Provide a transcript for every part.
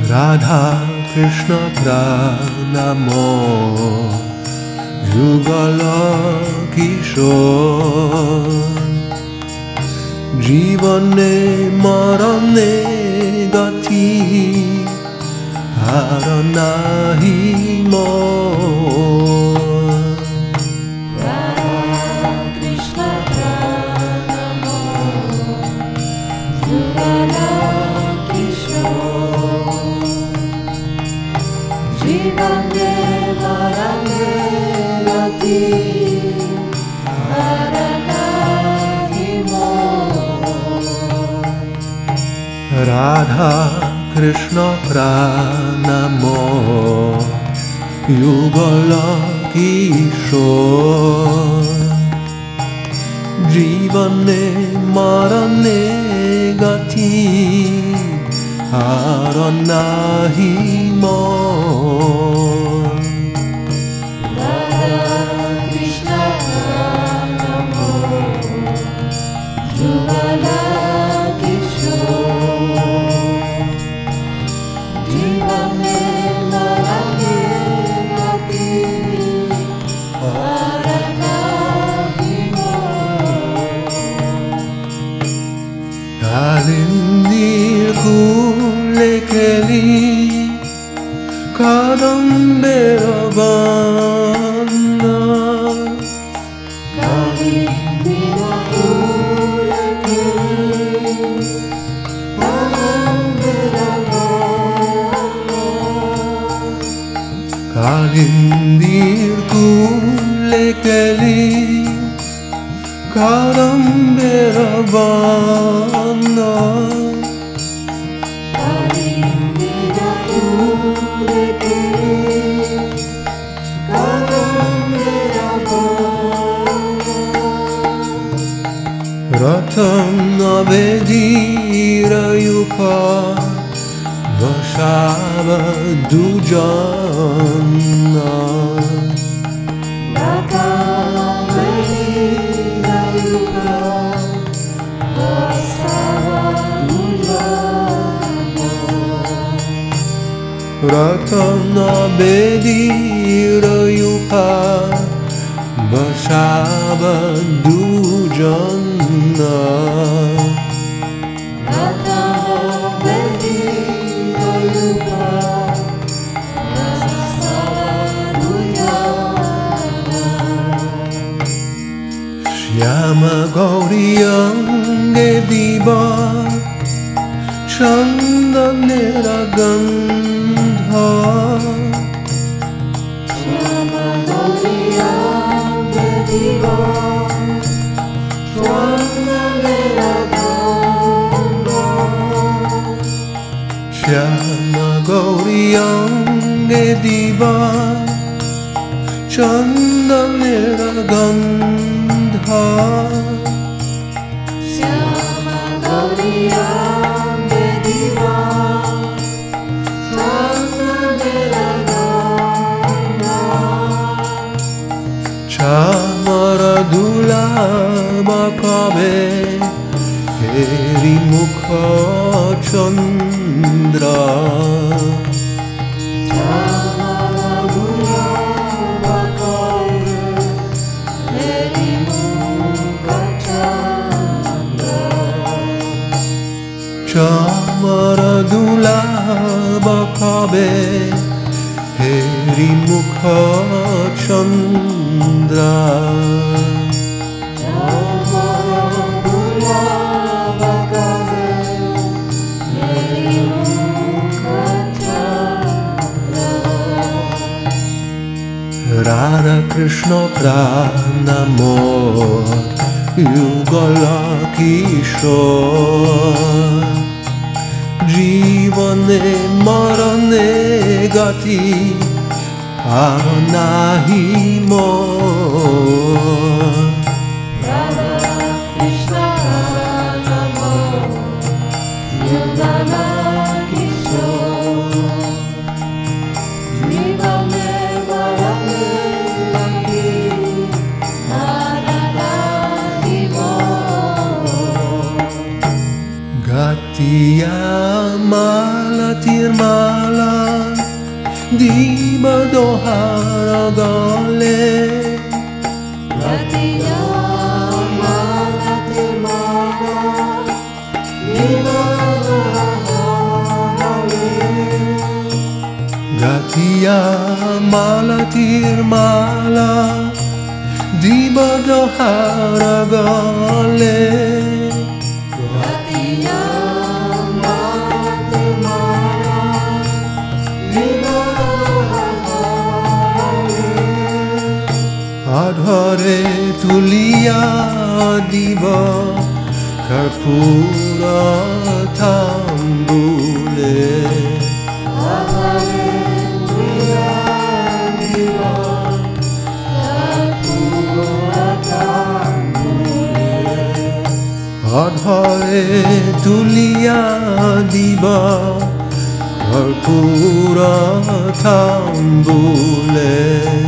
Radha Krishna Pranamo Yugala Kishore Jivane Marane Gati Haranahi Mo Radha Krishna Pranamo Yugala Kishore Jivane Marane Gati Haranahi Mo Radha Krishna Pranamo Yugala Kishore Jivane Marane Gati Haranahi Mo Radha Krishna Pranamo Yugala Kishore Jivane Marane Gati Haranahi Mo Kalindir kulekeli Kadambera bana Kalindira kulake Kalambira bana Kalindir kulekeli Kadambera bana Kalindira kulake Kalambira bana Ratam Navedira Yupa Vashava Dujana Rakamvelira yuka Vasava Dujana Ratam Navedira Yupa Vashava Dujana Rakamvelira yuka Vasava Dujana Shyama Gauri Ange Diva Chandanera Gandha Shyama Gauriya Diva Swanalera Ganga Shyama Gauri Ange Diva Chandanera Gandha Shyama Gauriya Diva Swanalera Ganga Chamara Dula Makabe Heri Mukha Chandra Chamara Dula Makabe Heri Mukha Chandra Radha Krishna Pranamo Yugala Kishore Jivane Marane Gati Haranahi Mo Radha Krishna Pranamo Yugala Kishore Jivane Marane Gati Haranahi Mo Gati Amalatirma দিবদোহার গলে Gatiya mala timala Divadohare গাথিয়া মালা তীর মালা দিবদোহার গলে Gatiya mala timala Divadohare আধরে তুলিয়া দিব কর্পূর তাম্বুলে অধরে তুলিয়া দিব কর্পূর তাম্বুলে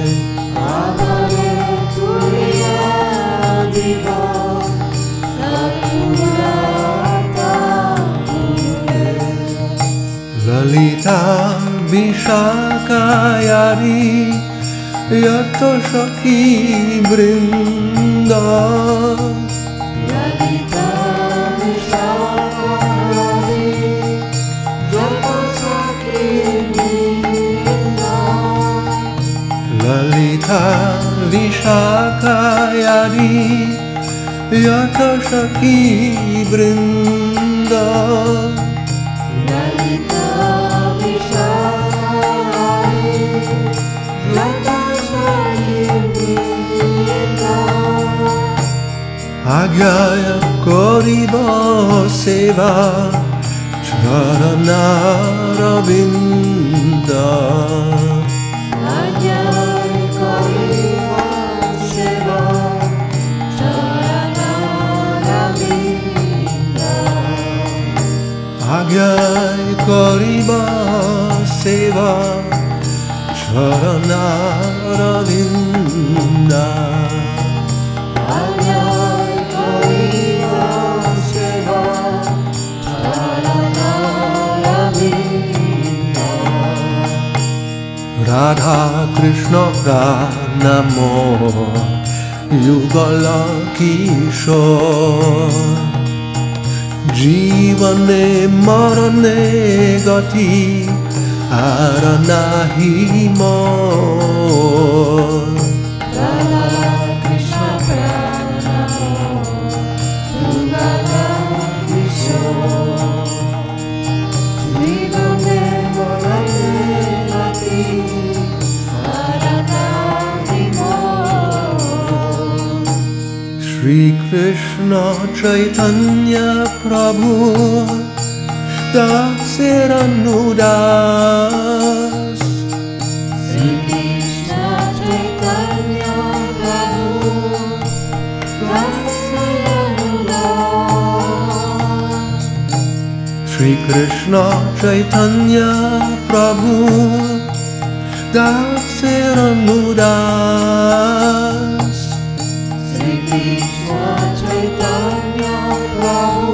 ললিতা বিশাখায়ারি যত সখী বৃন্দ ললিতা বিশাখায়ারি যত সখী বৃন্দ আজ্ঞায় করিব সেবা চরণারবিন্দ আজ্ঞায় করিব সেবা চরণারবিন্দ রাধা কৃষ্ণ প্রাণাম যুগল কিশোর জীবনে মরণে গতি আর নাহি মোর Shri Krishna Chaitanya Prabhu Dasanudas Sri Krishna Chaitanya Prabhu Dasanudas Shri Krishna Chaitanya Prabhu Dasanudas Sri Krishna Chaitanya Prabhu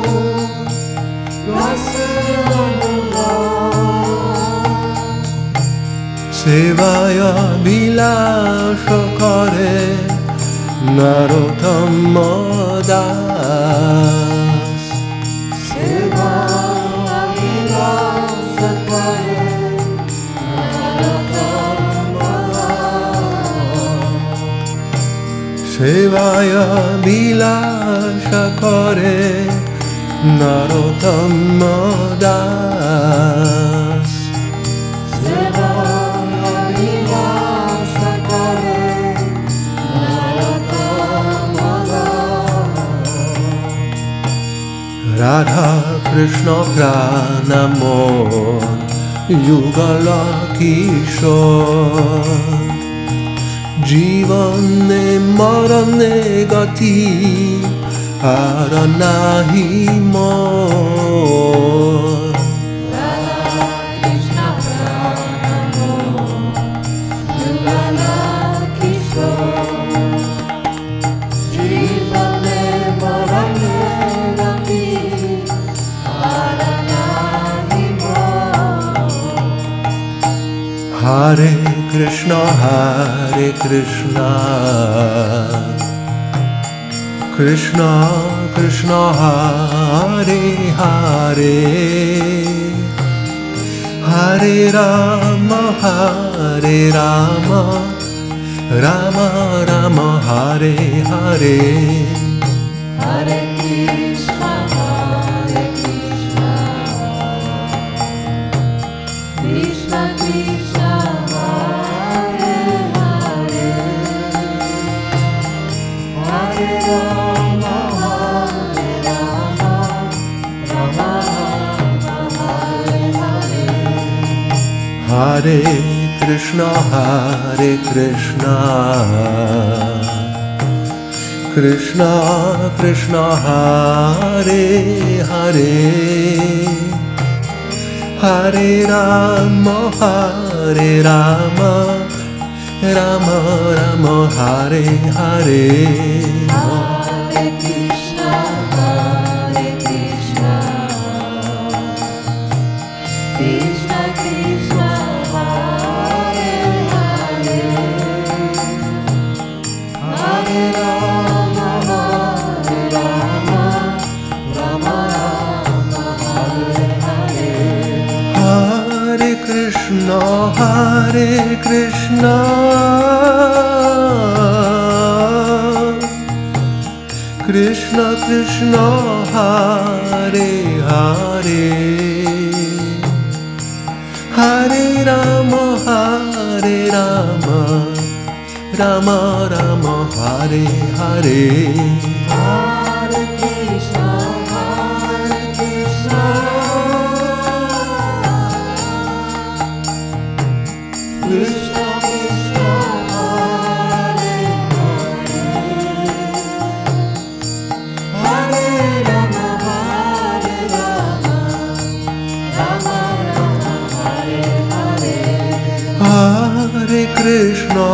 Dasanudas Sevaya বিলাস করে নরোত্তম দাস Sevaya বিলাস করে নরোত্তম দাস সেবায় বিলাস করে নরোত্তম দাস রাধা কৃষ্ণ প্রাণাম যুগল কিশোর জীবনে মরণে গতি আর নাহি মোর Hare Krishna Hare Krishna Krishna Krishna Hare Hare Hare Rama Hare Rama Rama Rama Hare Hare Hare Krishna Krishna Krishna Hare Hare Hare Rama Rama Rama Hare Hare Hare Krishna Krishna Krishna Hare Hare Hare Rama Rama Rama Hare Hare Hare Krishna Krishna Krishna Hare Hare Hare Rama Rama Hare Hare Hare Krishna Krishna Krishna Hare Hare Hare Rama Rama Rama Hare Hare Hare Krishna Krishna Krishna Hare Hare Hare Rama Rama Hare Hare Hare Krishna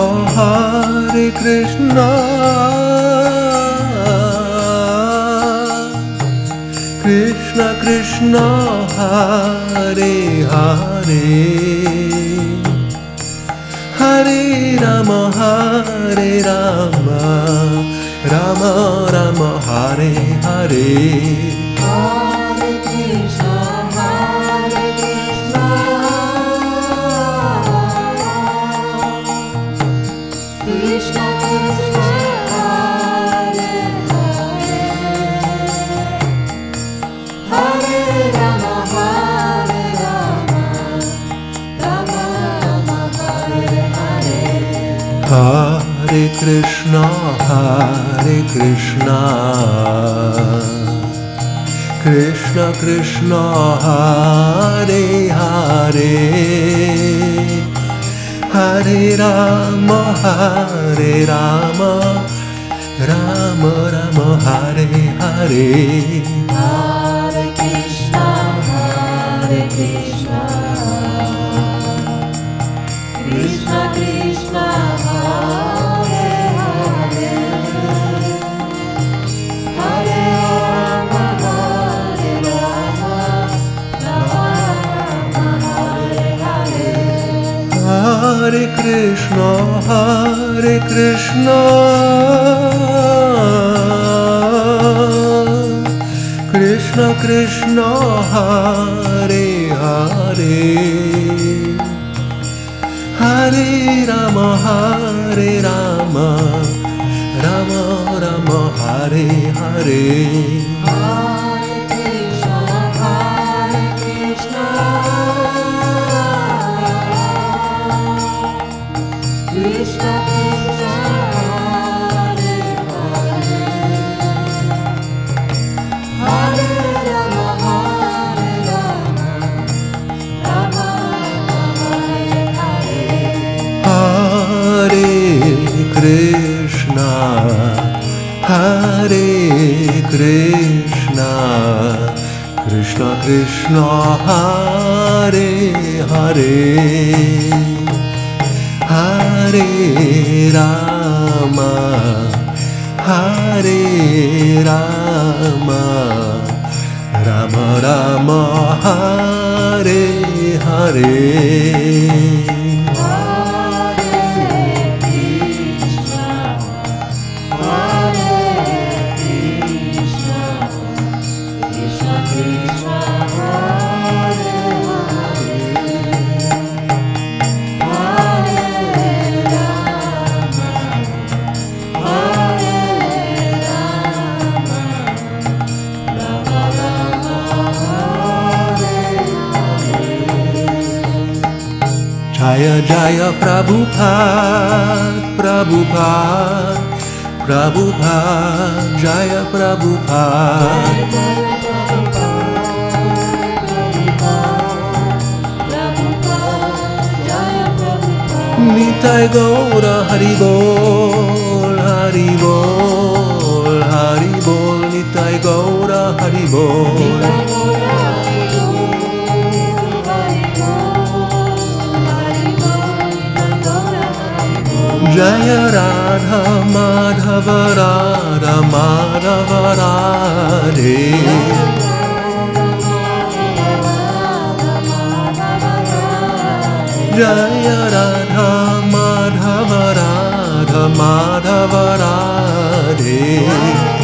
Krishna Krishna Hare Hare Hare Rama Rama Rama Hare Hare Hare Krishna Krishna Krishna Hare Hare Hare Rama Rama Hare Hare Hare Krishna Krishna Krishna Hare Hare Hare Rama Rama Rama Hare Hare Hare Krishna Krishna Krishna Hare Hare Hare Rama Rama Hare Hare Hare Krishna Krishna Krishna Hare Hare Hare Rama Rama Rama Hare Hare Hare Krishna Krishna Krishna Hare Hare Hare Rama Rama Hare Hare Hare Krishna Krishna Krishna Hare Hare Hare Rama Rama Rama Hare Hare Hare Jaya Jaya Prabhupada, Prabhupada, Prabhupada, Jaya Prabhupada. Nitai Gaura Hari Bol, Hari Bol, Hari Bol, Nitai Gaura Hari Bol. Jaya Radha Madhava Radha Madhava Radhe. Jaya Radha Madhava Radha Madhava Radhe.